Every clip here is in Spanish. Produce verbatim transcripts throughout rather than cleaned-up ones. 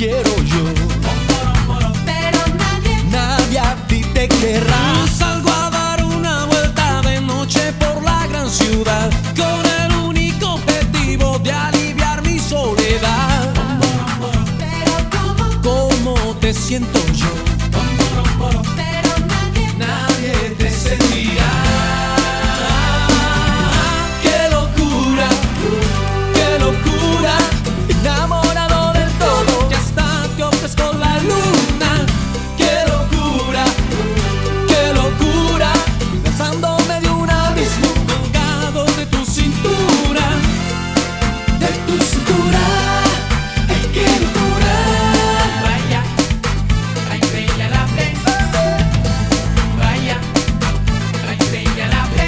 quiero yo, pero nadie, nadie a ti te querrá. Salgo a dar una vuelta de noche por la gran ciudad con el único objetivo de aliviar mi soledad. pero como, ¿Cómo te siento yo? pero nadie, Nadie te sentirá. ¡Qué locura! ¡Qué locura! Enamorado del todo, Que hasta te ofrezco la luna. ¡qué locura! ¡Qué locura! Lanzándome de un abismo, Colgado de tu cintura. de tu cintura. ¡Ay, qué locura! Vaya, ay, bella la fe. Vaya, ay, bella la fe.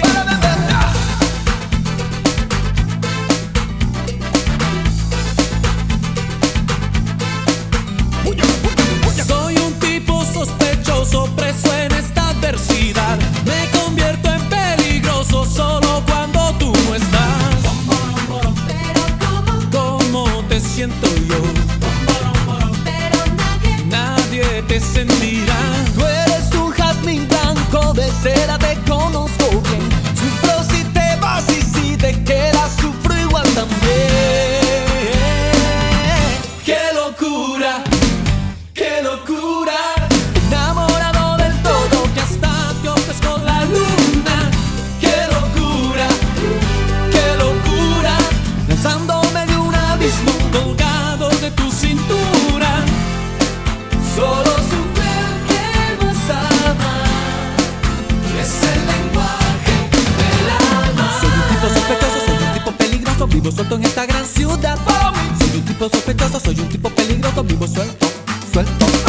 Soy un tipo sospechoso, preso en esta adversidad. Me convierto en peligroso solo cuando tú no estás. pero como, ¿Cómo te siento yo? pero nadie, Nadie te sentirá. Tú eres un jazmín blanco de seda, te conozco bien. Sufro si te vas y si te quedas, sufro igual también. ¡Qué locura! ¡Qué locura! Enamorado del todo, Que hasta te ofrezco la luna. ¡qué locura! ¡Qué locura! Lanzándome de un abismo, Colgado de tu cintura. solo sufre el que más ama. Es el lenguaje del alma. Soy un tipo sospechoso, soy un tipo peligroso, vivo suelto en esta gran ciudad. Soy un tipo sospechoso, soy un tipo peligroso, vivo suelto, suelto.